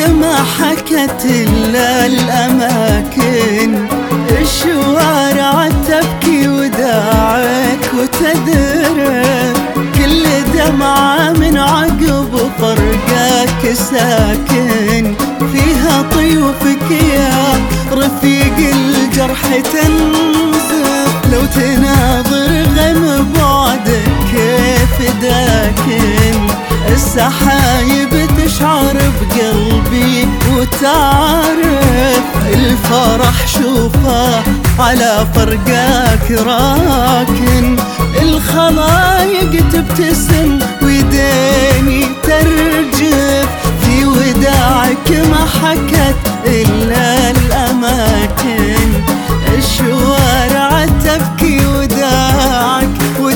ما حكت إلا الأماكن، الشوارع تبكي وداعك وتذرف، كل دمعة من عقب فرقك ساكن، فيها طيوفك يا رفيق الجرح تنزف، لو تناظر غم بعدك كيف داكن، السحايب تشعر بقلبي وتعرف، الفرح شوفه على فرقاك راكن، الخلايق تبتسم ويديني ترجف، في وداعك ما حكت إلا الأماكن، الشوارع تبكي وداعك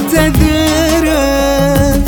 وتذرف.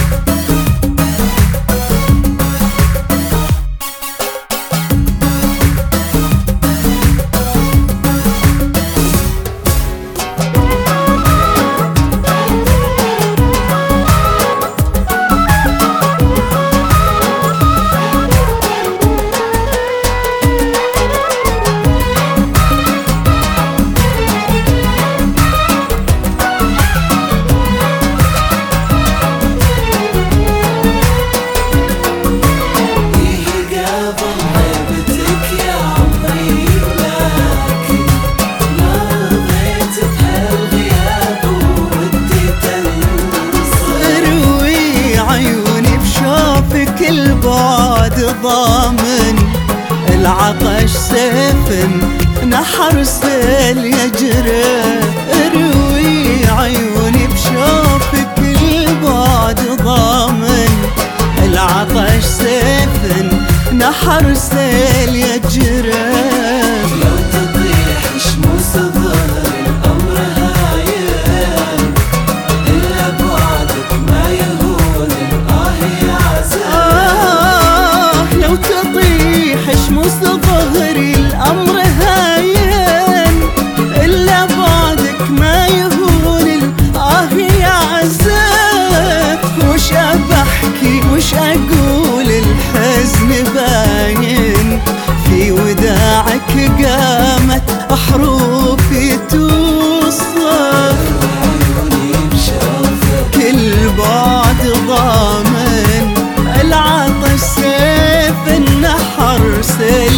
البعد ضامن، العطش سيف نحر سيل يجري، اروي عيوني بشوفك البعد ضامن، العطش سيف نحر سيل يجري، لو تطيح شموس ظهر الأمر هايل، إلا بعدك ما يهون يا عزيز، لو تطيح شموس ظهري الأمر هاين، إلا بعدك ما يهون يا عزيز، وش أبحكي وش أقول الحزن باين، في وداعك قامت حروفي توصف، كل بعد ضامن، العطش سيف النحر سيل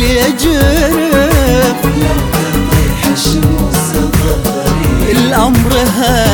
يجرف، لو تطيح شموس ظهري الأمر هاين.